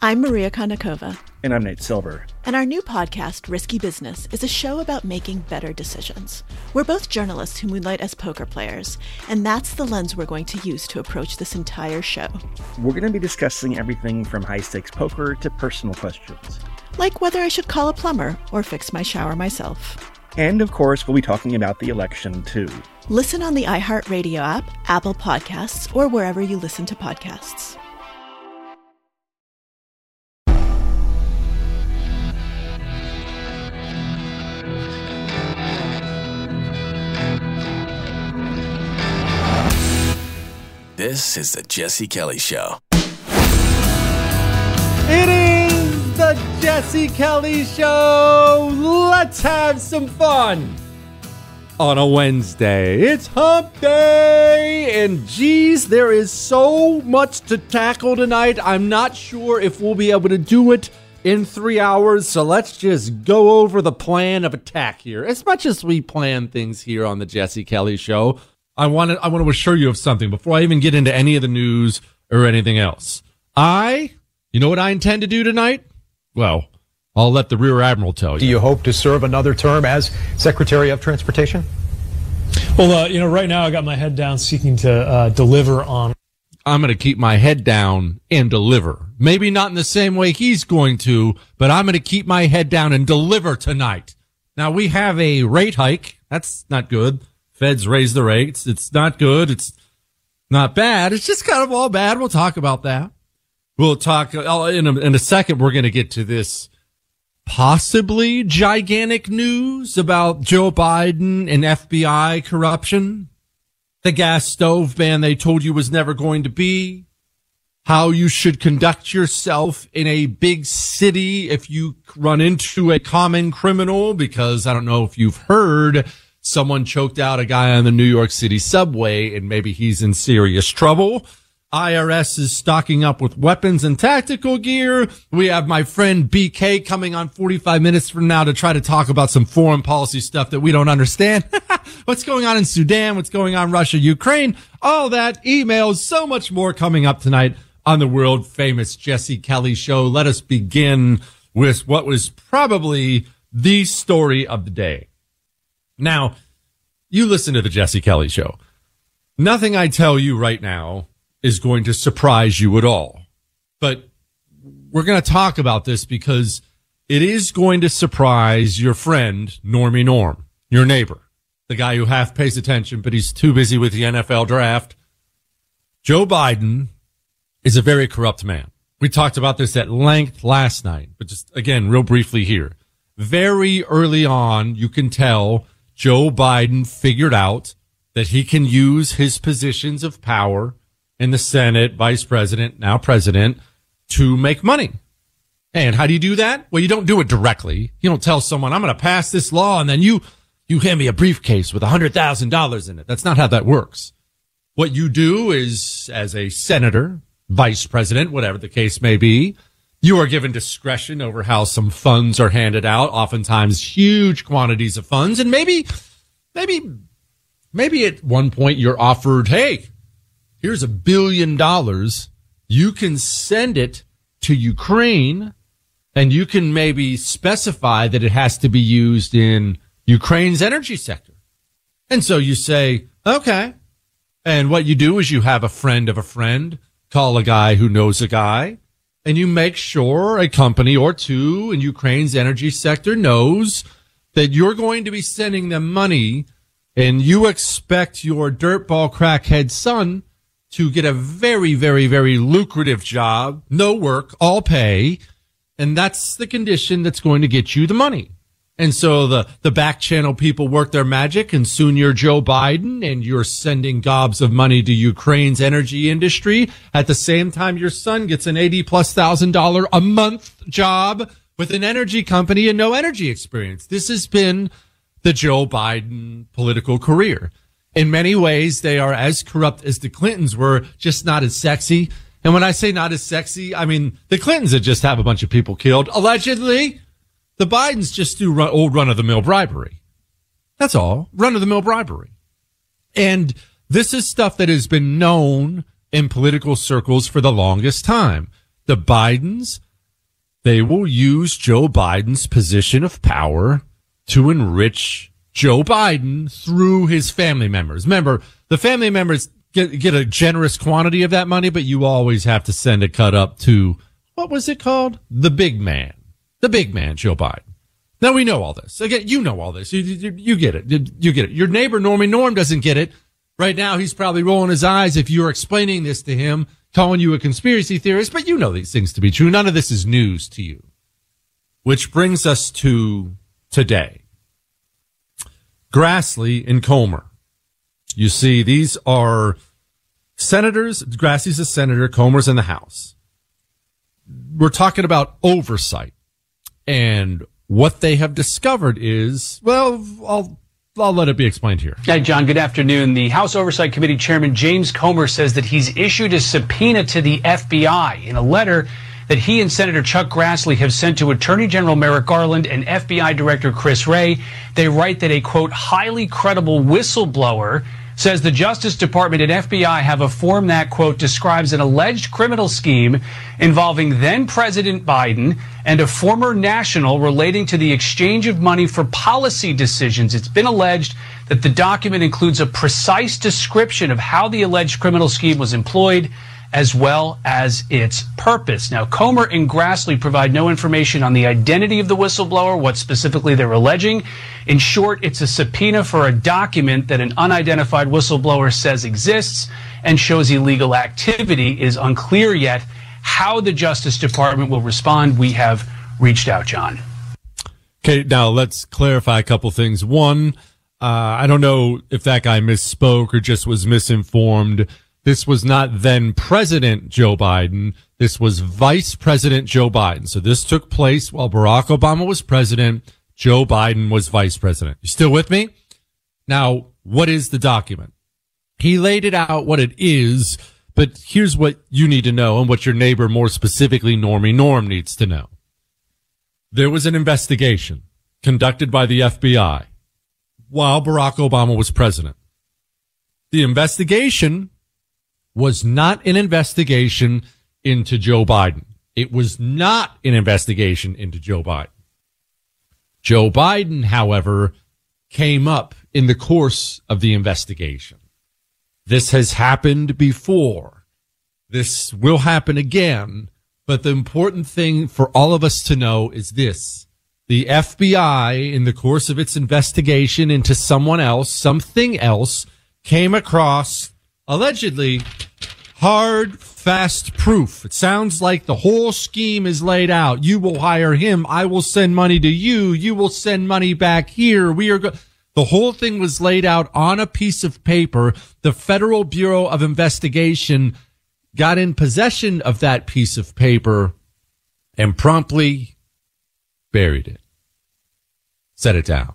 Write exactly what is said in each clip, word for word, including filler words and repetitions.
I'm Maria Konnikova. And I'm Nate Silver. And our new podcast, Risky Business, is a show about making better decisions. We're both journalists who moonlight as poker players, and that's the lens we're going to use to approach this entire show. We're going to be discussing everything from high-stakes poker to personal questions. Like whether I should call a plumber or fix my shower myself. And, of course, we'll be talking about the election, too. Listen on the iHeartRadio app, Apple Podcasts, or wherever you listen to podcasts. This is the Jesse Kelly Show. It is the Jesse Kelly Show. Let's have some fun on a Wednesday. It's hump day, and geez, there is so much to tackle tonight. I'm not sure if we'll be able to do it in three hours, so let's just go over the plan of attack here. As much as we plan things here on the Jesse Kelly Show, I want to I want to assure you of something before I even get into any of the news or anything else. I, you know what I intend to do tonight? Well, I'll let the Rear Admiral tell you. Do you hope to serve another term as Secretary of Transportation? Well, uh, you know, right now I got my head down seeking to uh, deliver on. I'm going to keep my head down and deliver. Maybe not in the same way he's going to, but I'm going to keep my head down and deliver tonight. Now, we have a rate hike. That's not good. Feds raise the rates. It's not good. It's not bad. It's just kind of all bad. We'll talk about that. We'll talk uh, in a, in a second. We're going to get to this possibly gigantic news about Joe Biden and F B I corruption, the gas stove ban they told you was never going to be, how you should conduct yourself in a big city if you run into a common criminal, because I don't know if you've heard, someone choked out a guy on the New York City subway, and maybe he's in serious trouble. I R S is stocking up with weapons and tactical gear. We have my friend B K coming on forty-five minutes from now to try to talk about some foreign policy stuff that we don't understand. What's going on in Sudan? What's going on in Russia, Ukraine? All that, emails, so much more coming up tonight on the world famous Jesse Kelly Show. Let us begin with what was probably the story of the day. Now, you listen to the Jesse Kelly Show. Nothing I tell you right now is going to surprise you at all. But we're going to talk about this because it is going to surprise your friend, Normie Norm, your neighbor, the guy who half pays attention, but he's too busy with the N F L draft. Joe Biden is a very corrupt man. We talked about this at length last night, but just, again, real briefly here. Very early on, you can tell Joe Biden figured out that he can use his positions of power in the Senate, vice president, now president, to make money. And how do you do that? Well, you don't do it directly. You don't tell someone, I'm going to pass this law, and then you, you hand me a briefcase with one hundred thousand dollars in it. That's not how that works. What you do is, as a senator, vice president, whatever the case may be, you are given discretion over how some funds are handed out, oftentimes huge quantities of funds. And maybe, maybe, maybe at one point you're offered, hey, here's a billion dollars. You can send it to Ukraine, and you can maybe specify that it has to be used in Ukraine's energy sector. And so you say, okay. And what you do is you have a friend of a friend call a guy who knows a guy, and you make sure a company or two in Ukraine's energy sector knows that you're going to be sending them money, and you expect your dirtball crackhead son to get a very, very, very lucrative job, no work, all pay, and that's the condition that's going to get you the money. And so the, the back channel people work their magic, and soon you're Joe Biden, and you're sending gobs of money to Ukraine's energy industry. At the same time, your son gets an eighty plus thousand dollar a month job with an energy company and no energy experience. This has been the Joe Biden political career. In many ways, they are as corrupt as the Clintons were, just not as sexy. And when I say not as sexy, I mean the Clintons had just have a bunch of people killed, allegedly. The Bidens just do run, old run-of-the-mill bribery. That's all. Run-of-the-mill bribery. And this is stuff that has been known in political circles for the longest time. The Bidens they will use Joe Biden's position of power to enrich Joe Biden through his family members. Remember, the family members get, get a generous quantity of that money, but you always have to send a cut up to, what was it called? The big man. The big man, Joe Biden. Now, we know all this. Again, you know all this. You, you, you get it. You get it. Your neighbor, Normie Norm, doesn't get it. Right now, he's probably rolling his eyes if you're explaining this to him, calling you a conspiracy theorist, but you know these things to be true. None of this is news to you. Which brings us to today. Grassley and Comer. You see, these are senators. Grassley's a senator. Comer's in the House. We're talking about oversight. And what they have discovered is, well, I'll, I'll let it be explained here. Hi, John. Good afternoon. The House Oversight Committee Chairman James Comer says that he's issued a subpoena to the F B I in a letter that he and Senator Chuck Grassley have sent to Attorney General Merrick Garland and F B I Director Chris Wray. They write that a, quote, highly credible whistleblower says the Justice Department and F B I have a form that, quote, describes an alleged criminal scheme involving then-President Biden and a former national relating to the exchange of money for policy decisions. It's been alleged that the document includes a precise description of how the alleged criminal scheme was employed, as well as its purpose. Now, Comer and Grassley provide no information on the identity of the whistleblower, what specifically they're alleging. In short, it's a subpoena for a document that an unidentified whistleblower says exists and shows illegal activity. It is unclear yet how the Justice Department will respond. We have reached out, John. Okay, now let's clarify a couple things. One, uh, I don't know if that guy misspoke or just was misinformed. This was not then President Joe Biden. This was Vice President Joe Biden. So this took place while Barack Obama was president. Joe Biden was vice president. You still with me? Now, what is the document? He laid it out what it is, but here's what you need to know and what your neighbor, more specifically Normie Norm, needs to know. There was an investigation conducted by the F B I while Barack Obama was president. The investigation was not an investigation into Joe Biden. It was not an investigation into Joe Biden. Joe Biden, however, came up in the course of the investigation. This has happened before. This will happen again. But the important thing for all of us to know is this. The F B I, in the course of its investigation into someone else, something else, came across allegedly hard, fast proof. It sounds like the whole scheme is laid out. You will hire him. I will send money to you. You will send money back here. We are go- The whole thing was laid out on a piece of paper. The Federal Bureau of Investigation got in possession of that piece of paper and promptly buried it. Set it down.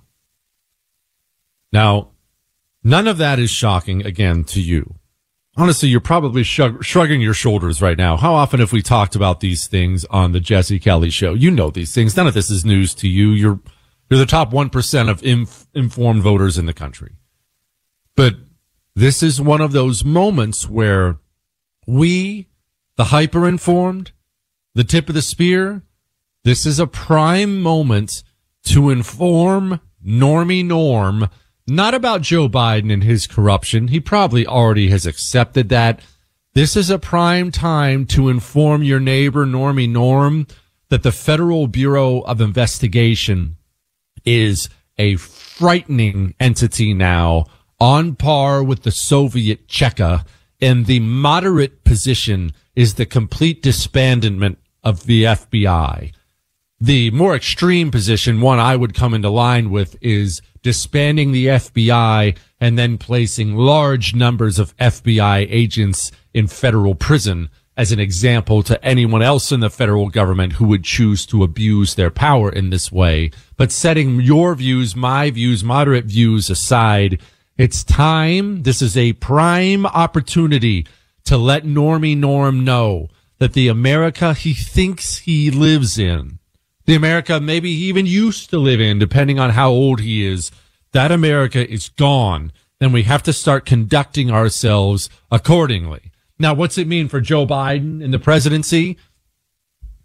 Now, none of that is shocking, again, to you. Honestly, you're probably shrug- shrugging your shoulders right now. How often have we talked about these things on the Jesse Kelly Show? You know these things. None of this is news to you. You're you're the top one percent of inf- informed voters in the country. But this is one of those moments where we, the hyper-informed, the tip of the spear, this is a prime moment to inform Normie Norm, not about Joe Biden and his corruption. He probably already has accepted that. This is a prime time to inform your neighbor, Normie Norm, that the Federal Bureau of Investigation is a frightening entity now, on par with the Soviet Cheka, and the moderate position is the complete disbandment of the F B I. The more extreme position, one I would come into line with, is disbanding the F B I and then placing large numbers of F B I agents in federal prison as an example to anyone else in the federal government who would choose to abuse their power in this way. But setting your views, my views, moderate views aside, it's time. This is a prime opportunity to let Normie Norm know that the America he thinks he lives in, the America maybe he even used to live in, depending on how old he is, that America is gone. Then we have to start conducting ourselves accordingly. Now, what's it mean for Joe Biden and the presidency?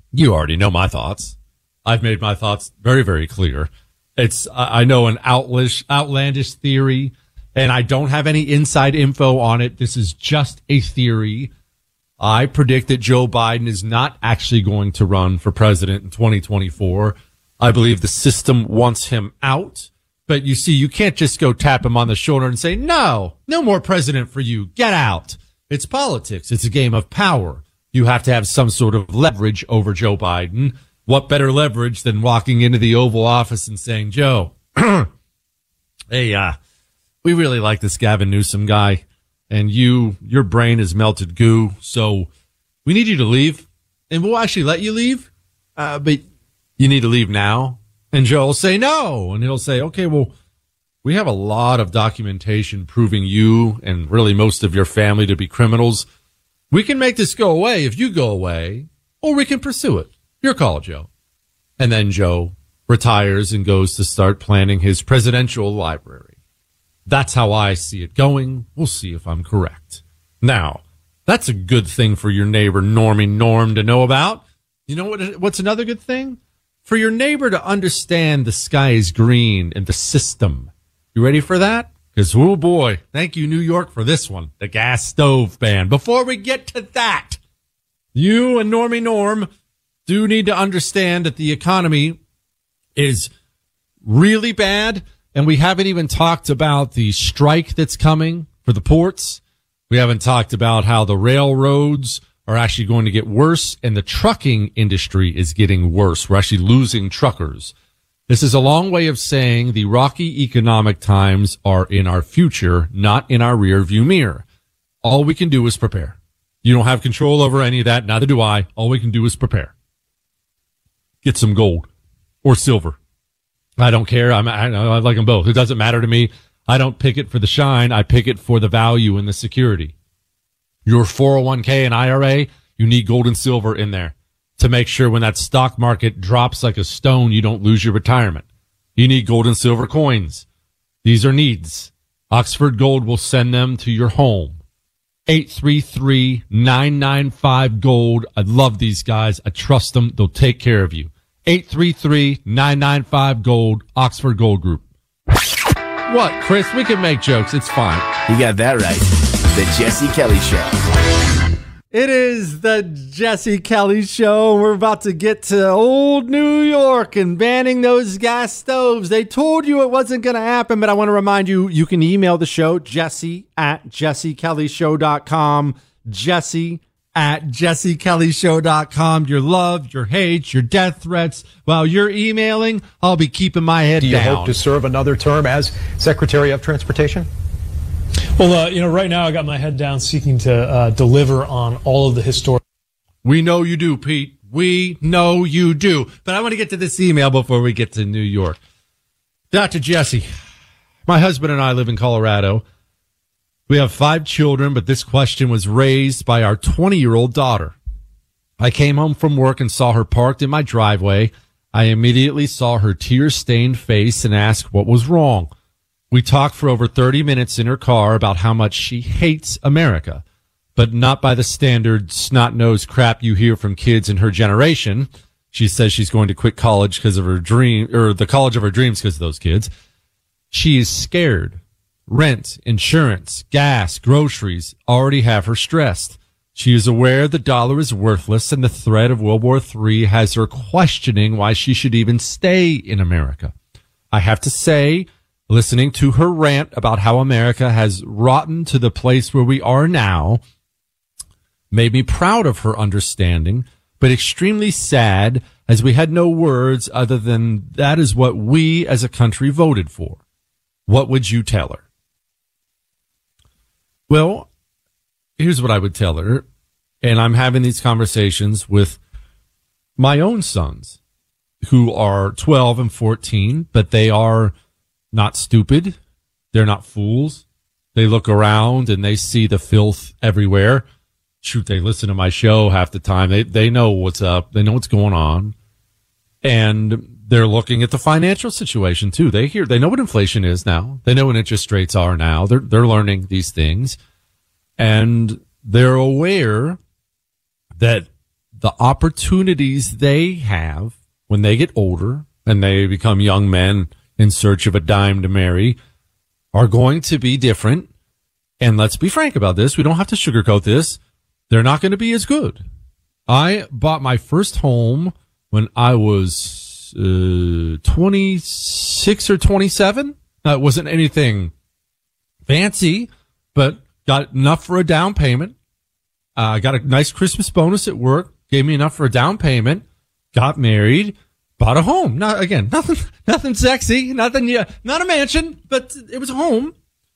You already know my thoughts. I've made my thoughts very, very clear. It's, I know, an outlandish, outlandish theory, and I don't have any inside info on it. This is just a theory. I predict that Joe Biden is not actually going to run for president in twenty twenty-four. I believe the system wants him out. But you see, you can't just go tap him on the shoulder and say, no, no more president for you. Get out. It's politics. It's a game of power. You have to have some sort of leverage over Joe Biden. What better leverage than walking into the Oval Office and saying, Joe, hey, uh, we really like this Gavin Newsom guy, and you, your brain is melted goo, so we need you to leave, and we'll actually let you leave, uh, but you need to leave now. And Joe will say no, and he'll say, okay, well, we have a lot of documentation proving you and really most of your family to be criminals. We can make this go away if you go away, or we can pursue it. Your call, Joe. And then Joe retires and goes to start planning his presidential library. That's how I see it going. We'll see if I'm correct. Now, that's a good thing for your neighbor, Normie Norm, to know about. You know what? What's another good thing? For your neighbor to understand the sky is green and the system. You ready for that? Because, oh boy, thank you, New York, for this one. The gas stove ban. Before we get to that, you and Normie Norm do need to understand that the economy is really bad, and we haven't even talked about the strike that's coming for the ports. We haven't talked about how the railroads are actually going to get worse, and the trucking industry is getting worse. We're actually losing truckers. This is a long way of saying the rocky economic times are in our future, not in our rear view mirror. All we can do is prepare. You don't have control over any of that. Neither do I. All we can do is prepare. Get some gold or silver. I don't care. I'm, I, I like them both. It doesn't matter to me. I don't pick it for the shine. I pick it for the value and the security. Your four oh one k and I R A, you need gold and silver in there to make sure when that stock market drops like a stone, you don't lose your retirement. You need gold and silver coins. These are needs. Oxford Gold will send them to your home. eight three three, nine nine five, GOLD. I love these guys. I trust them. They'll take care of you. eight three three, nine nine five, GOLD, Oxford Gold Group. What, Chris? We can make jokes. It's fine. You got that right. The Jesse Kelly Show. It is the Jesse Kelly Show. We're about to get to old New York and banning those gas stoves. They told you it wasn't going to happen, but I want to remind you, you can email the show, Jesse at jesse kelly show dot com, Jesse at jesse kelly show dot com. Your love, your hate, your death threats. While you're emailing, I'll be keeping my head down. Do you down. hope to serve another term as Secretary of Transportation? Well, uh, you know, right now I got my head down seeking to uh, deliver on all of the historic. We know you do, Pete. We know you do. But I want to get to this email before we get to New York. Doctor Jesse, my husband and I live in Colorado. We have five children, but this question was raised by our twenty-year-old daughter. I came home from work and saw her parked in my driveway. I immediately saw her tear-stained face and asked what was wrong. We talked for over thirty minutes in her car about how much she hates America, but not by the standard snot-nosed crap you hear from kids in her generation. She says she's going to quit college because of her dream, or the college of her dreams because of those kids. She is scared. Rent, insurance, gas, groceries already have her stressed. She is aware the dollar is worthless, and the threat of World War Three has her questioning why she should even stay in America. I have to say, listening to her rant about how America has rotten to the place where we are now made me proud of her understanding, but extremely sad as we had no words other than that is what we as a country voted for. What would you tell her? Well, here's what I would tell her, and I'm having these conversations with my own sons who are twelve and fourteen, but they are not stupid. They're not fools. They look around and they see the filth everywhere. Shoot, they listen to my show half the time. They they know what's up. They know what's going on. And they're looking at the financial situation too. They hear, they know what inflation is now. They know what interest rates are now. They're they're learning these things. And they're aware that the opportunities they have when they get older and they become young men in search of a dime to marry are going to be different. And let's be frank about this. We don't have to sugarcoat this. They're not going to be as good. I bought my first home when I was uh, twenty-six or twenty-seven. Uh, it wasn't anything fancy, but got enough for a down payment. I uh, got a nice Christmas bonus at work, gave me enough for a down payment, got married, bought a home. Not again, nothing, nothing sexy, nothing, yeah, not a mansion, but it was a home.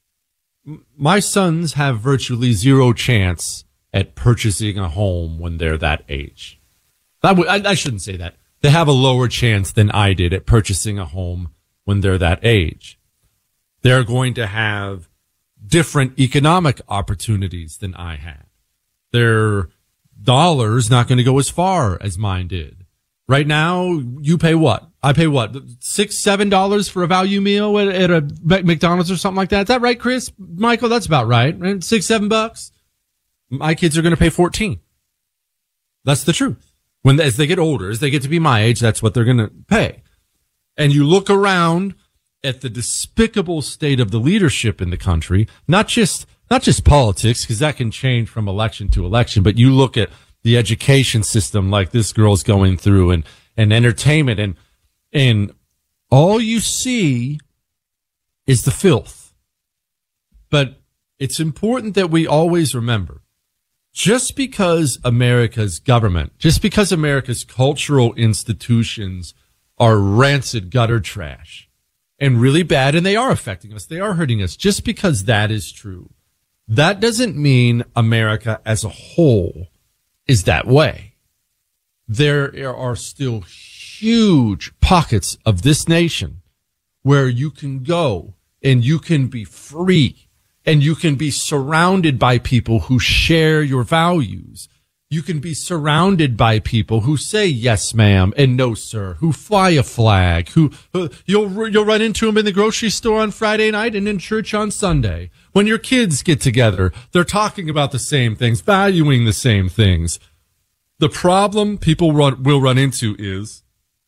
My sons have virtually zero chance at purchasing a home when they're that age. I, w- I, I shouldn't say that. They have a lower chance than I did at purchasing a home when they're that age. They're going to have different economic opportunities than I had. Their dollar's not going to go as far as mine did. Right now, you pay what? I pay what? Six, seven dollars for a value meal at, at a McDonald's or something like that. Is that right, Chris? Michael, that's about right. Right? Six, seven bucks. My kids are going to pay fourteen. That's the truth. When, as they get older, as they get to be my age, that's what they're going to pay. And you look around at the despicable state of the leadership in the country, not just, not just politics, because that can change from election to election, but you look at the education system like this girl's going through and, and entertainment and, and all you see is the filth. But it's important that we always remember, just because America's government, just because America's cultural institutions are rancid gutter trash and really bad, and they are affecting us, they are hurting us, just because that is true, that doesn't mean America as a whole is that way. There are still huge pockets of this nation where you can go and you can be free and you can be surrounded by people who share your values. You can be surrounded by people who say yes, ma'am, and no, sir, who fly a flag, who, who you'll you'll run into them in the grocery store on Friday night and in church on Sunday. When your kids get together, they're talking about the same things, valuing the same things. The problem people run, will run into is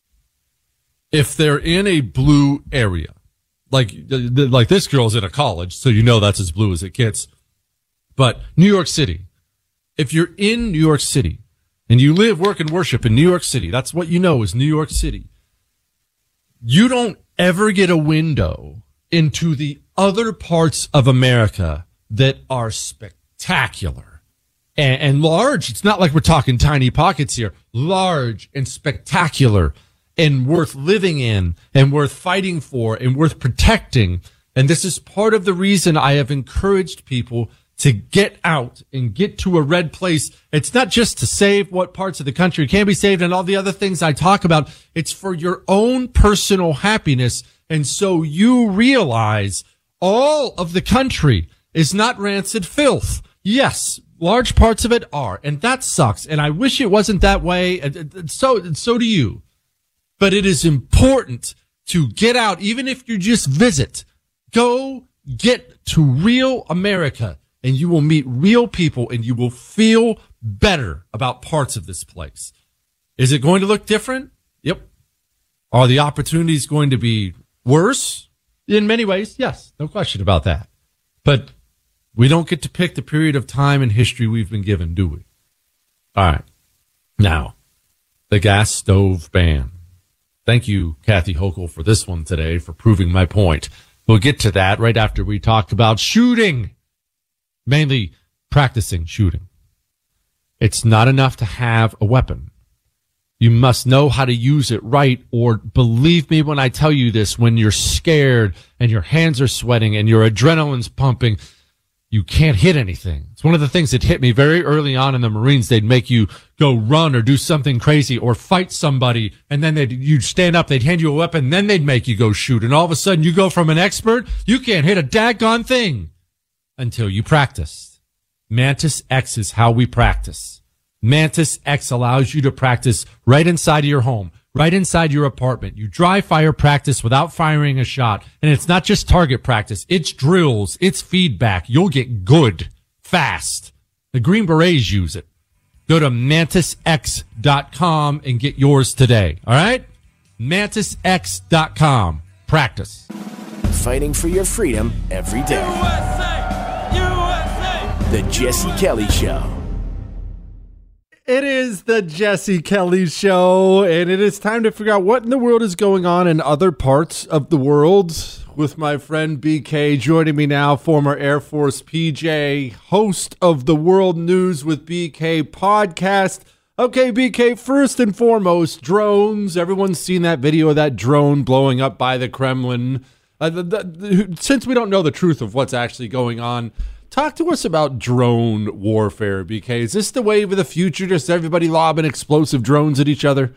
if they're in a blue area, like like this girl's in a college, so you know that's as blue as it gets. But New York City. If you're in New York City and you live, work, and worship in New York City, that's what you know is New York City. You don't ever get a window into the other parts of America that are spectacular and, and large. It's not like we're talking tiny pockets here. Large and spectacular and worth living in and worth fighting for and worth protecting. And this is part of the reason I have encouraged people to get out and get to a red place. It's not just to save what parts of the country can be saved and all the other things I talk about. It's for your own personal happiness. And so you realize all of the country is not rancid filth. Yes, large parts of it are, and that sucks. And I wish it wasn't that way. And so, so do you. But it is important to get out, even if you just visit. Go get to real America. And you will meet real people and you will feel better about parts of this place. Is it going to look different? Yep. Are the opportunities going to be worse? In many ways, yes. No question about that. But we don't get to pick the period of time in history we've been given, do we? All right. Now, the gas stove ban. Thank you, Kathy Hochul, for this one today, for proving my point. We'll get to that right after we talk about shooting. Mainly practicing shooting. It's not enough to have a weapon. You must know how to use it right, or believe me when I tell you this, when you're scared and your hands are sweating and your adrenaline's pumping, you can't hit anything. It's one of the things that hit me very early on in the Marines. They'd make you go run or do something crazy or fight somebody, and then they'd, you'd stand up, they'd hand you a weapon, then they'd make you go shoot. And all of a sudden you go from an expert, you can't hit a daggone thing. Until you practice. Mantis X is how we practice. Mantis X allows you to practice right inside of your home, right inside your apartment. You dry fire practice without firing a shot. And it's not just target practice. It's drills. It's feedback. You'll get good fast. The Green Berets use it. Go to mantis x dot com and get yours today. All right? mantis x dot com. Practice. Fighting for your freedom every day. U S A! U S A! The Jesse Kelly Show. It is the Jesse Kelly Show, and it is time to figure out what in the world is going on in other parts of the world with my friend B K joining me now, former Air Force P J, host of the World News with B K podcast. Okay, B K, first and foremost, drones. Everyone's seen that video of that drone blowing up by the Kremlin. Uh, the, the, the, since we don't know the truth of what's actually going on, talk to us about drone warfare, B K. Is this the wave of the future, just everybody lobbing explosive drones at each other?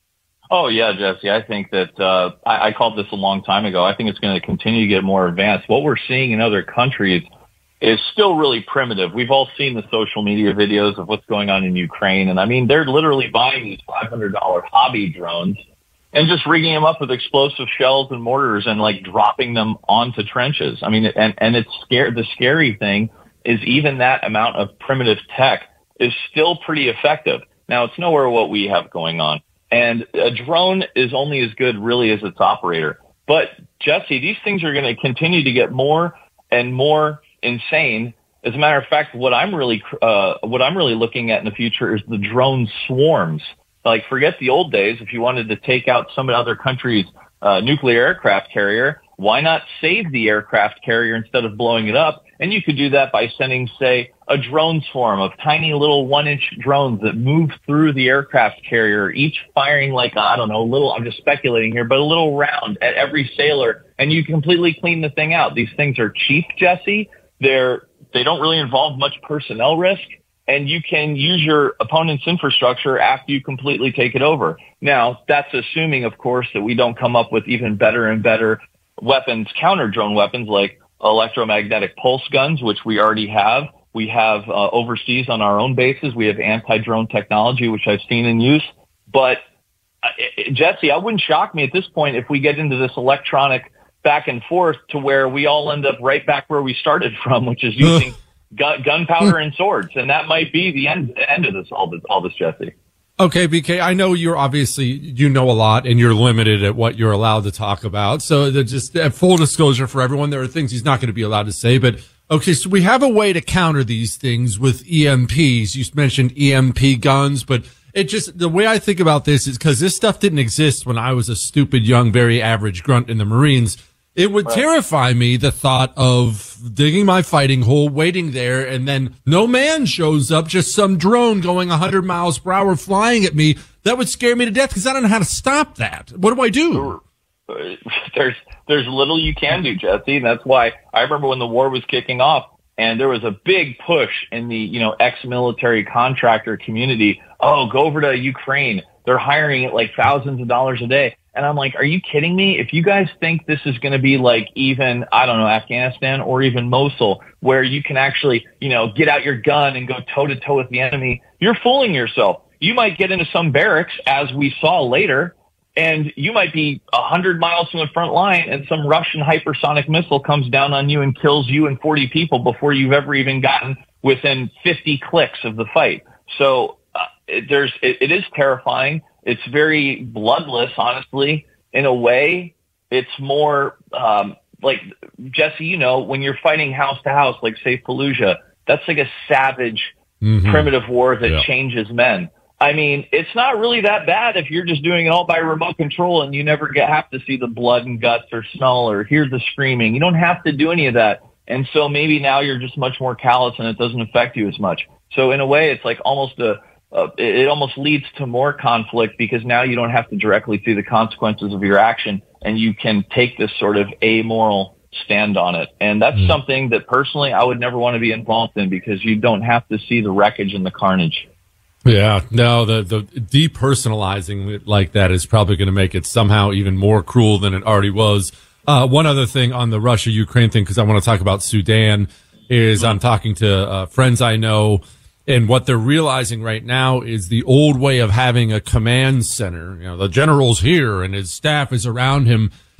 Oh, yeah, Jesse. I think that uh, I, I called this a long time ago. I think it's going to continue to get more advanced. What we're seeing in other countries is still really primitive. We've all seen the social media videos of what's going on in Ukraine. And, I mean, they're literally buying these five hundred dollars hobby drones and just rigging them up with explosive shells and mortars and, like, dropping them onto trenches. I mean, and, and it's scary. The scary thing is even that amount of primitive tech is still pretty effective. Now, it's nowhere what we have going on. And a drone is only as good, really, as its operator. But, Jesse, these things are going to continue to get more and more insane. As a matter of fact, what I'm really uh, what I'm really looking at in the future is the drone swarms. Like, forget the old days. If you wanted to take out some other country's uh, nuclear aircraft carrier, why not save the aircraft carrier instead of blowing it up? And you could do that by sending, say, a drone swarm of tiny little one-inch drones that move through the aircraft carrier, each firing like, I don't know, a little, I'm just speculating here, but a little round at every sailor, and you completely clean the thing out. These things are cheap, Jesse. They're, they don't really involve much personnel risk, and you can use your opponent's infrastructure after you completely take it over. Now, that's assuming, of course, that we don't come up with even better and better weapons, counter-drone weapons like electromagnetic pulse guns, which we already have. We have uh, overseas on our own bases. We have anti-drone technology, which I've seen in use. But, uh, Jesse, I wouldn't shock me at this point if we get into this electronic back and forth to where we all end up right back where we started from, which is using gun, gunpowder and swords. And that might be the end, end of this, all this, all this, Jesse. Okay, B K, I know you're obviously, you know a lot and you're limited at what you're allowed to talk about. So just uh, full disclosure for everyone, there are things he's not going to be allowed to say. But okay, so we have a way to counter these things with E M Ps. You mentioned E M P guns, but it just, the way I think about this is because this stuff didn't exist when I was a stupid, young, very average grunt in the Marines. It would right. terrify me, the thought of digging my fighting hole, waiting there, and then no man shows up, just some drone going one hundred miles per hour flying at me. That would scare me to death because I don't know how to stop that. What do I do? There's there's little you can do, Jesse. And that's why I remember when the war was kicking off and there was a big push in the, you know, ex-military contractor community. Oh, go over to Ukraine. They're hiring at like thousands of dollars a day. And I'm like, are you kidding me? If you guys think this is going to be like even, I don't know, Afghanistan or even Mosul, where you can actually, you know, get out your gun and go toe to toe with the enemy, you're fooling yourself. You might get into some barracks, as we saw later, and you might be a hundred miles from the front line and some Russian hypersonic missile comes down on you and kills you and forty people before you've ever even gotten within fifty clicks of the fight. So uh, it, there's, it, it is terrifying. It's very bloodless, honestly, in a way. It's more um, like, Jesse, you know, when you're fighting house to house, like, say, Fallujah, that's like a savage, mm-hmm. primitive war that yeah. changes men. I mean, it's not really that bad if you're just doing it all by remote control and you never get, have to see the blood and guts or smell or hear the screaming. You don't have to do any of that. And so maybe now you're just much more callous and it doesn't affect you as much. So in a way, it's like almost a, Uh, it almost leads to more conflict because now you don't have to directly see the consequences of your action and you can take this sort of amoral stand on it. And that's mm. something that personally I would never want to be involved in because you don't have to see the wreckage and the carnage. Yeah, no, the, the depersonalizing it like that is probably going to make it somehow even more cruel than it already was. Uh, one other thing on the Russia-Ukraine thing, because I want to talk about Sudan, is I'm talking to uh, friends I know. And what they're realizing right now is the old way of having a command center. You know, the general's here and his staff is around him.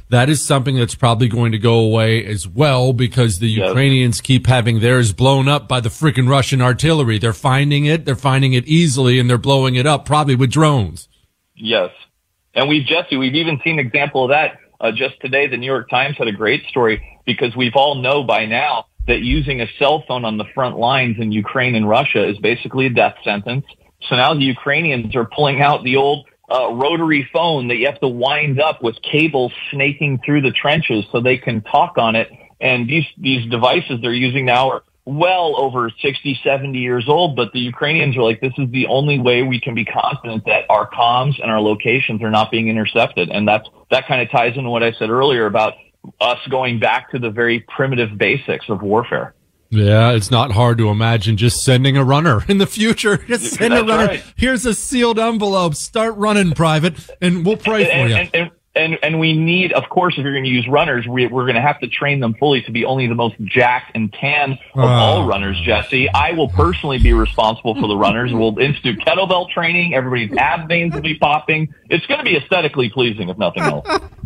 that is something that's probably going to go away as well because the Yes. Ukrainians keep having theirs blown up by the freaking Russian artillery. They're finding it. They're finding it easily, and they're blowing it up probably with drones. Yes. And we've, Jesse, we've even seen an example of that. Uh, just today, the New York Times had a great story because we've all know by now that using a cell phone on the front lines in Ukraine and Russia is basically a death sentence. So now the Ukrainians are pulling out the old uh, rotary phone that you have to wind up with cables snaking through the trenches so they can talk on it. And these, these devices they're using now are well over sixty, seventy years old, but the Ukrainians are like, this is the only way we can be confident that our comms and our locations are not being intercepted. And that's, that kind of ties into what I said earlier about us going back to the very primitive basics of warfare. Yeah, it's not hard to imagine just sending a runner in the future. Just send a That's runner. right. Here's a sealed envelope. Start running, Private, and we'll pray and, for you. And, and, and, and we need, of course, if you're going to use runners, we, we're going to have to train them fully to be only the most jacked and tan of Oh. all runners, Jesse. I will personally be responsible for the runners. We'll institute kettlebell training. Everybody's ab veins will be popping. It's going to be aesthetically pleasing, if nothing else.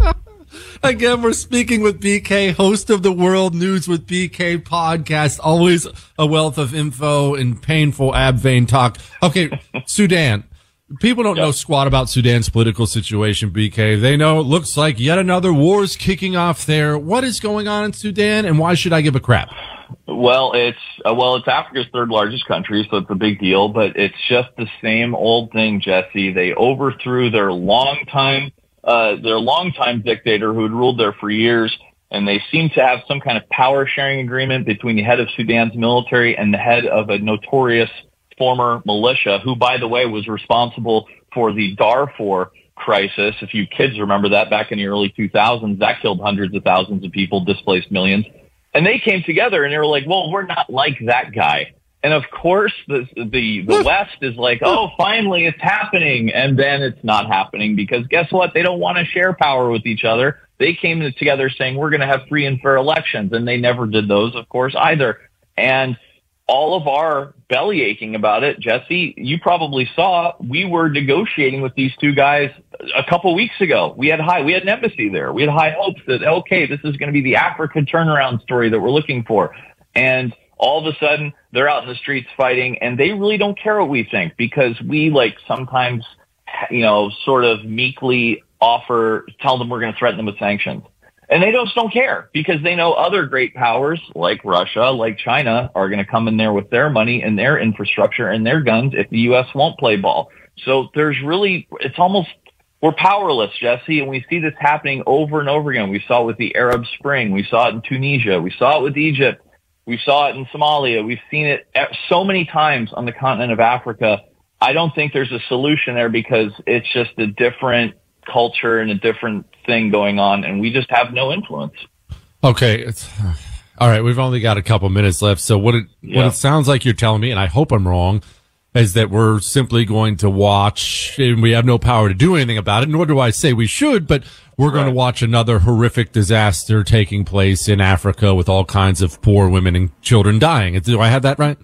Again, we're speaking with B K, host of the World News with B K podcast. Always a wealth of info and painful ab vein talk. Okay, Sudan. People don't Yep. know squat about Sudan's political situation, B K. They know it looks like yet another war is kicking off there. What is going on in Sudan, and why should I give a crap? Well, it's uh, well, it's Africa's third largest country, so it's a big deal. But it's just the same old thing, Jesse. They overthrew their longtime, uh, their longtime dictator who had ruled there for years, and they seem to have some kind of power sharing agreement between the head of Sudan's military and the head of a notorious former militia, who, by the way, was responsible for the Darfur crisis. If you kids remember that back in the early two thousands, that killed hundreds of thousands of people, displaced millions. And they came together and they were like, well, we're not like that guy. And of course, the, the, the West is like, oh, finally it's happening. And then it's not happening because guess what? They don't want to share power with each other. They came together saying we're going to have free and fair elections. And they never did those, of course, either. And all of our belly aching about it, Jesse, you probably saw we were negotiating with these two guys a couple weeks ago. We had high, we had an embassy there. We had high hopes that, okay, this is going to be the Africa turnaround story that we're looking for. And all of a sudden they're out in the streets fighting and they really don't care what we think because we like sometimes, you know, sort of meekly offer, tell them we're going to threaten them with sanctions. And they just don't care because they know other great powers like Russia, like China, are going to come in there with their money and their infrastructure and their guns if the U S won't play ball. So there's really, it's almost, we're powerless, Jesse, and we see this happening over and over again. We saw it with the Arab Spring. We saw it in Tunisia. We saw it with Egypt. We saw it in Somalia. We've seen it so many times on the continent of Africa. I don't think there's a solution there because it's just a different culture and a different thing going on, and we just have no influence. Okay. It's, all right. We've only got a couple minutes left. So what it, Yeah. what it sounds like you're telling me, and I hope I'm wrong, is that we're simply going to watch, and we have no power to do anything about it, nor do I say we should, but we're going to Right. watch another horrific disaster taking place in Africa with all kinds of poor women and children dying. Do I have that right?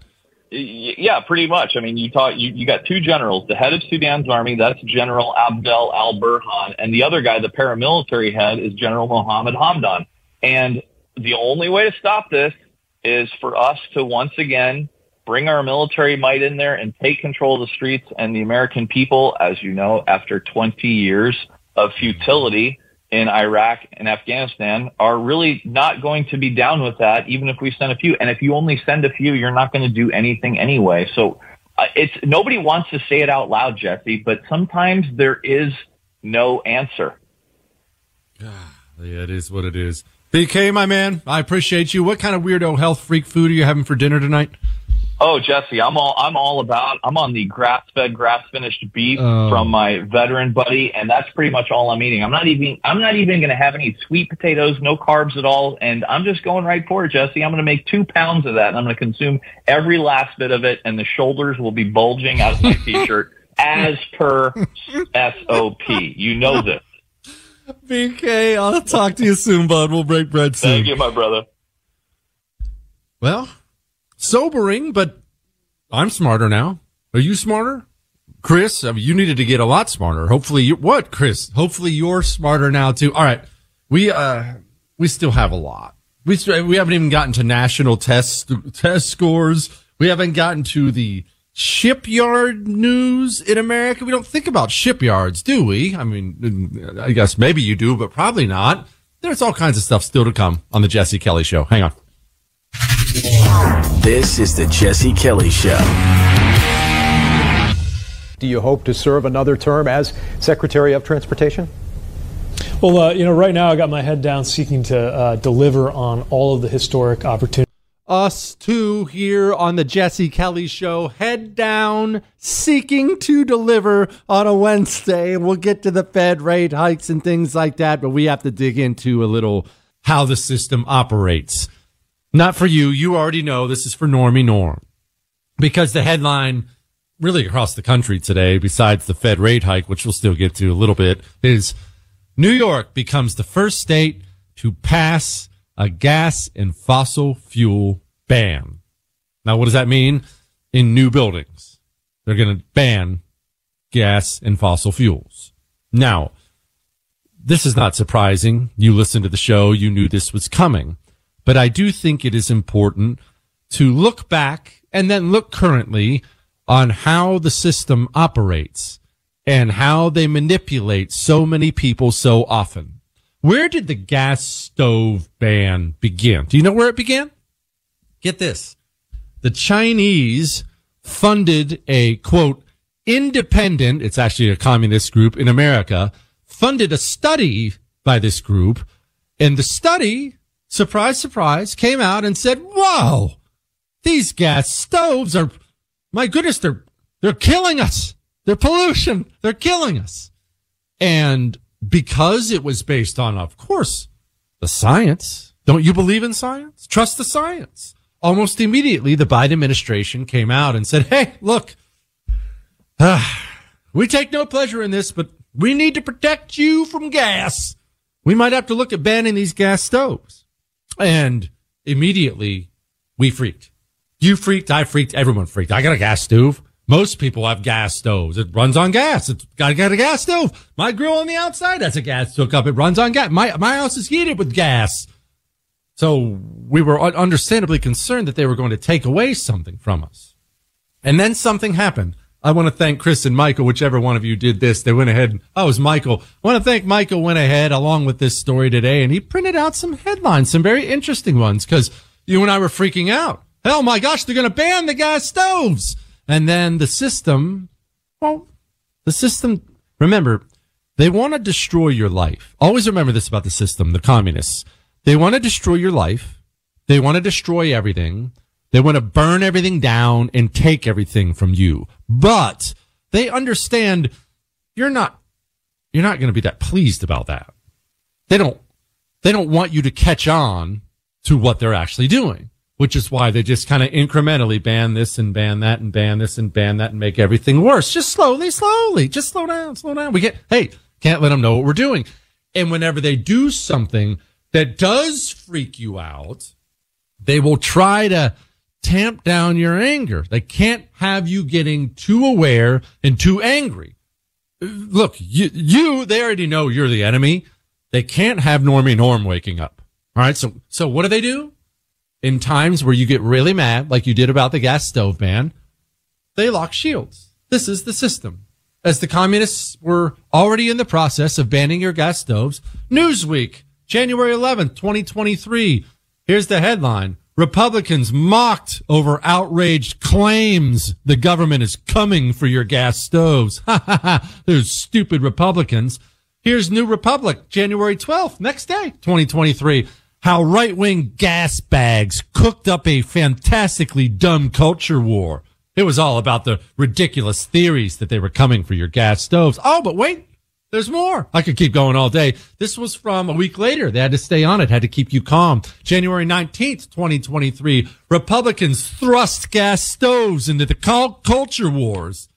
Y- Yeah, pretty much. I mean, you taught you, you got two generals, the head of Sudan's army, that's General Abdel al-Burhan, and the other guy, the paramilitary head, is General Mohammed Hamdan. And the only way to stop this is for us to once again bring our military might in there and take control of the streets. And the American people, as you know, after twenty years of futility in Iraq and Afghanistan, are really not going to be down with that, even if we send a few. And if you only send a few, you're not going to do anything anyway. So uh, it's nobody wants to say it out loud, Jesse, but sometimes there is no answer. Yeah, it is what it is. B K, my man, I appreciate you. What kind of weirdo health freak food are you having for dinner tonight? Oh, Jesse, I'm all I'm all about. I'm on the grass-fed, grass-finished beef Oh. from my veteran buddy, and that's pretty much all I'm eating. I'm not even I'm not even going to have any sweet potatoes, no carbs at all, and I'm just going right for it, Jesse. I'm going to make two pounds of that, and I'm going to consume every last bit of it, and the shoulders will be bulging out of my T-shirt as per S O P. You know this. B K, I'll talk to you soon, bud. We'll break bread soon. Thank you, my brother. Well, sobering, but I'm smarter now. Are you smarter? Chris, I mean, you needed to get a lot smarter. Hopefully you, what, Chris? Hopefully you're smarter now too. All right. we uh we still have a lot. We st- we haven't even gotten to national test test scores. We haven't gotten to the shipyard news in America. We don't think about shipyards, do we? I mean, I guess maybe you do, but probably not. There's all kinds of stuff still to come on the Jesse Kelly Show. Hang on. This is the Jesse Kelly Show. Do you hope to serve another term as Secretary of Transportation? Well, uh, you know, right now I got my head down seeking to uh, deliver on all of the historic opportunities. Us too here on the Jesse Kelly Show, head down, seeking to deliver on a Wednesday. We'll get to the Fed rate hikes and things like that, but we have to dig into a little how the system operates. Not for you. You already know this is for Normie Norm. Because the headline really across the country today, besides the Fed rate hike, which we'll still get to a little bit, is New York becomes the first state to pass a gas and fossil fuel ban. Now, what does that mean? In new buildings, they're going to ban gas and fossil fuels. Now, this is not surprising. You listened to the show. You knew this was coming. But I do think it is important to look back and then look currently on how the system operates and how they manipulate so many people so often. Where did the gas stove ban begin? Do you know where it began? Get this. The Chinese funded a, quote, independent, it's actually a communist group in America, funded a study by this group, and the study, surprise, surprise, came out and said, whoa, these gas stoves are, my goodness, they're, they're killing us. They're pollution. They're killing us. And because it was based on, of course, the science. Don't you believe in science? Trust the science. Almost immediately, the Biden administration came out and said, hey, look, uh, we take no pleasure in this, but we need to protect you from gas. We might have to look at banning these gas stoves. And immediately, we freaked. You freaked, I freaked, everyone freaked. I got a gas stove. Most people have gas stoves. It runs on gas. It's got to get a gas stove. My grill on the outside has a gas hookup. It runs on gas. My my house is heated with gas. So we were understandably concerned that they were going to take away something from us. And then something happened. I want to thank Chris and Michael, whichever one of you did this. They went ahead. And, oh, it was Michael. I want to thank Michael went ahead along with this story today, and he printed out some headlines, some very interesting ones, because you and I were freaking out. Oh, my gosh, they're going to ban the gas stoves. And then the system, well, the system, remember, they want to destroy your life. Always remember this about the system, the communists. They want to destroy your life. They want to destroy everything. They want to burn everything down and take everything from you. But they understand you're not, you're not going to be that pleased about that. They don't, they don't want you to catch on to what they're actually doing. Which is why they just kind of incrementally ban this and ban that and ban this and ban that and make everything worse. Just slowly, slowly. Just slow down, slow down. We get, hey, can't let them know what we're doing. And whenever they do something that does freak you out, they will try to tamp down your anger. They can't have you getting too aware and too angry. Look, you, you they already know you're the enemy. They can't have Normie Norm waking up. All right. So, so what do they do? In times where you get really mad, like you did about the gas stove ban, they lock shields. This is the system. As the communists were already in the process of banning your gas stoves, Newsweek, January eleventh, twenty twenty-three. Here's the headline. Republicans mocked over outraged claims the government is coming for your gas stoves. Ha ha ha. Those stupid Republicans. Here's New Republic, January twelfth, next day, twenty twenty-three. How right-wing gas bags cooked up a fantastically dumb culture war. It was all about the ridiculous theories that they were coming for your gas stoves. Oh, but wait, there's more. I could keep going all day. This was from a week later. They had to stay on it, had to keep you calm. January nineteenth, twenty twenty-three, Republicans thrust gas stoves into the culture wars.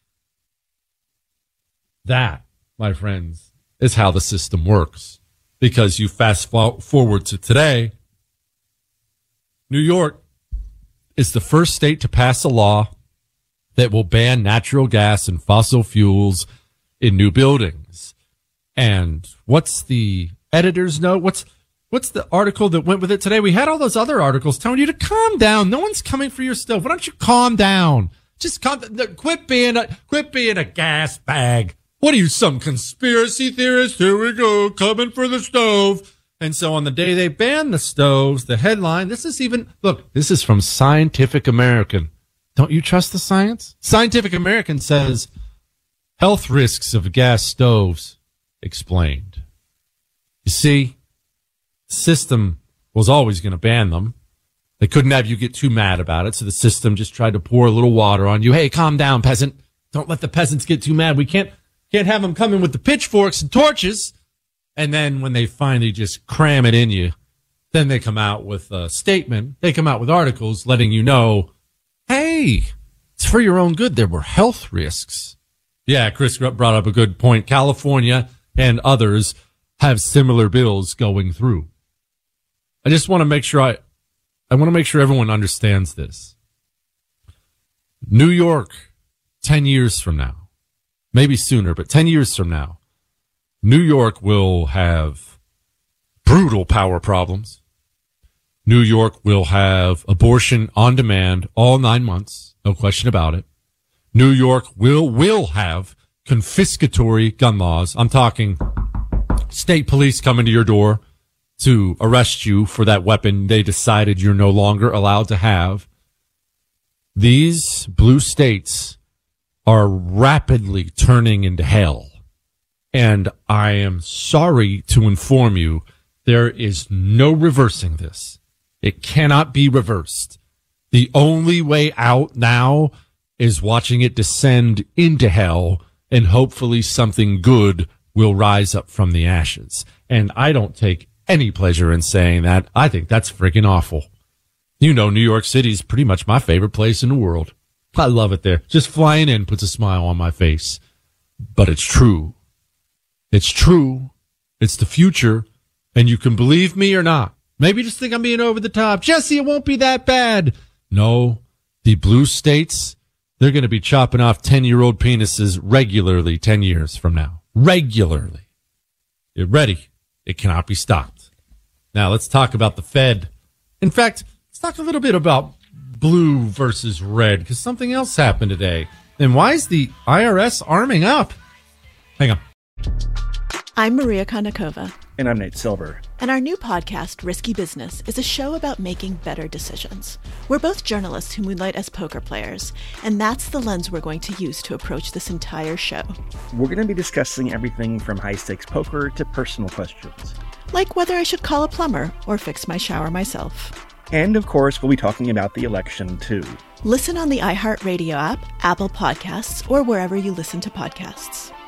That, my friends, is how the system works. Because you fast forward to today, New York is the first state to pass a law that will ban natural gas and fossil fuels in new buildings. And what's the editor's note. What's what's the article that went with it today? We had all those other articles telling you to calm down. No one's coming for your stove. Why don't you calm down? Just calm. Quit being a quit being a gas bag. What are you, some conspiracy theorist? Here we go, coming for the stove. And so on the day they banned the stoves, the headline, this is even, look, this is from Scientific American. Don't you trust the science? Scientific American says, health risks of gas stoves explained. You see, the system was always going to ban them. They couldn't have you get too mad about it, so the system just tried to pour a little water on you. Hey, calm down, peasant. Don't let the peasants get too mad. We can't can't have them come in with the pitchforks and torches. And then when they finally just cram it in you, then they come out with a statement. They come out with articles letting you know, hey, it's for your own good. There were health risks. Yeah, Chris brought up a good point. California and others have similar bills going through. I just want to make sure I, I want to make sure everyone understands this. New York, ten years from now, maybe sooner, but ten years from now, New York will have brutal power problems. New York will have abortion on demand all nine months. No question about it. New York will, will have confiscatory gun laws. I'm talking state police coming to your door to arrest you for that weapon they decided you're no longer allowed to have. These blue states are rapidly turning into hell. And I am sorry to inform you, there is no reversing this. It cannot be reversed. The only way out now is watching it descend into hell, and hopefully something good will rise up from the ashes. And I don't take any pleasure in saying that. I think that's freaking awful. You know, New York City is pretty much my favorite place in the world. I love it there. Just flying in puts a smile on my face. But it's true. It's true. It's the future. And you can believe me or not. Maybe you just think I'm being over the top. Jesse, it won't be that bad. No, the blue states, they're going to be chopping off ten-year-old penises regularly ten years from now. Regularly. Get ready. It cannot be stopped. Now, let's talk about the Fed. In fact, let's talk a little bit about blue versus red, because something else happened today. And why is the I R S arming up? Hang on. I'm Maria Konnikova. And I'm Nate Silver. And our new podcast, Risky Business, is a show about making better decisions. We're both journalists who moonlight as poker players, and that's the lens we're going to use to approach this entire show. We're going to be discussing everything from high-stakes poker to personal questions. Like whether I should call a plumber or fix my shower myself. And, of course, we'll be talking about the election, too. Listen on the iHeartRadio app, Apple Podcasts, or wherever you listen to podcasts.